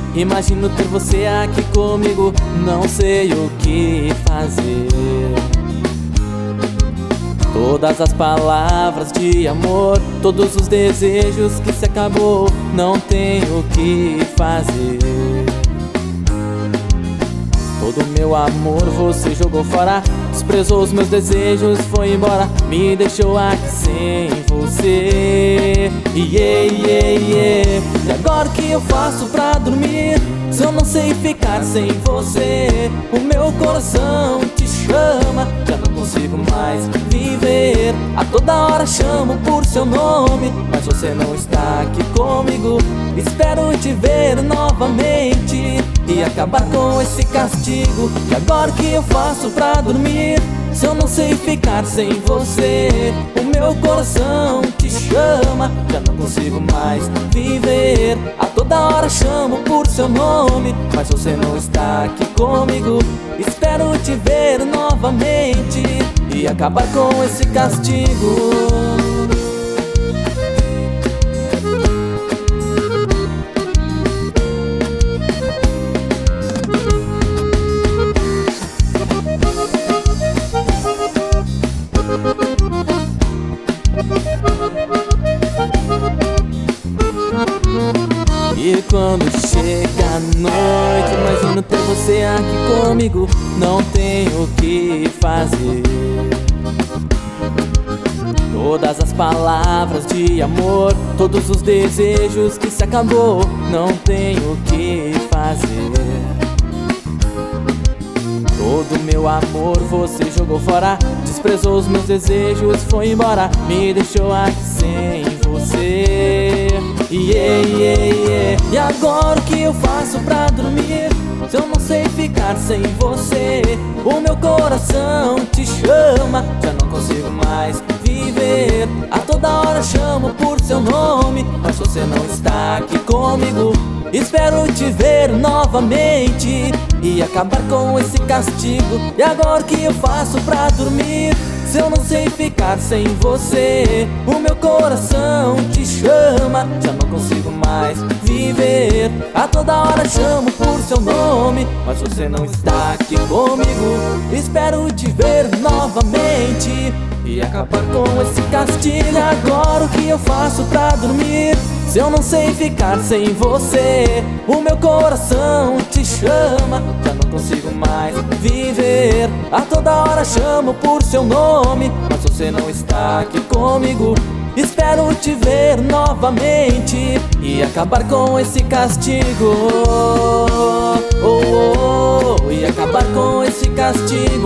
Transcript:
Imagino ter você aqui comigo, não sei o que fazer. Todas as palavras de amor, todos os desejos que se acabou, não tenho o que fazer. Todo meu amor você jogou fora, desprezou os meus desejos, foi embora, me deixou aqui sem você. E agora o que eu faço pra dormir, se eu não sei ficar sem você? O meu coração te chama, já não consigo mais viver. A toda hora chamo por seu nome, mas você não está aqui comigo. Espero te ver novamente e acabar com esse castigo. E agora o que eu faço pra dormir, se eu não sei ficar sem você? O meu coração te chama, já não consigo mais viver. A toda hora chamo por seu nome, mas você não está aqui comigo. Espero te ver novamente e acabar com esse castigo. E quando chega a noite, imagino ter você aqui comigo, não tenho o que fazer. Todas as palavras de amor, todos os desejos que se acabou, não tenho o que fazer. Todo meu amor você jogou fora, desprezou os meus desejos, foi embora, me deixou aqui sem você. E agora o que eu faço pra dormir, se eu não sei ficar sem você? O meu coração te chama, já não consigo mais viver. A toda hora chamo por seu nome, mas você não está aqui comigo. Espero te ver novamente e acabar com esse castigo. E agora o que eu faço pra dormir, se eu não sei ficar sem você? O meu coração te chama, já não consigo mais viver. A toda hora chamo por seu nome, mas você não está aqui comigo. Espero te ver novamente e acabar com esse castigo. Agora o que eu faço pra dormir, se eu não sei ficar sem você? O meu coração te chama, já não consigo mais viver. A toda hora chamo por seu nome, mas você não está aqui comigo. Espero te ver novamente e acabar com esse castigo. E acabar com esse castigo.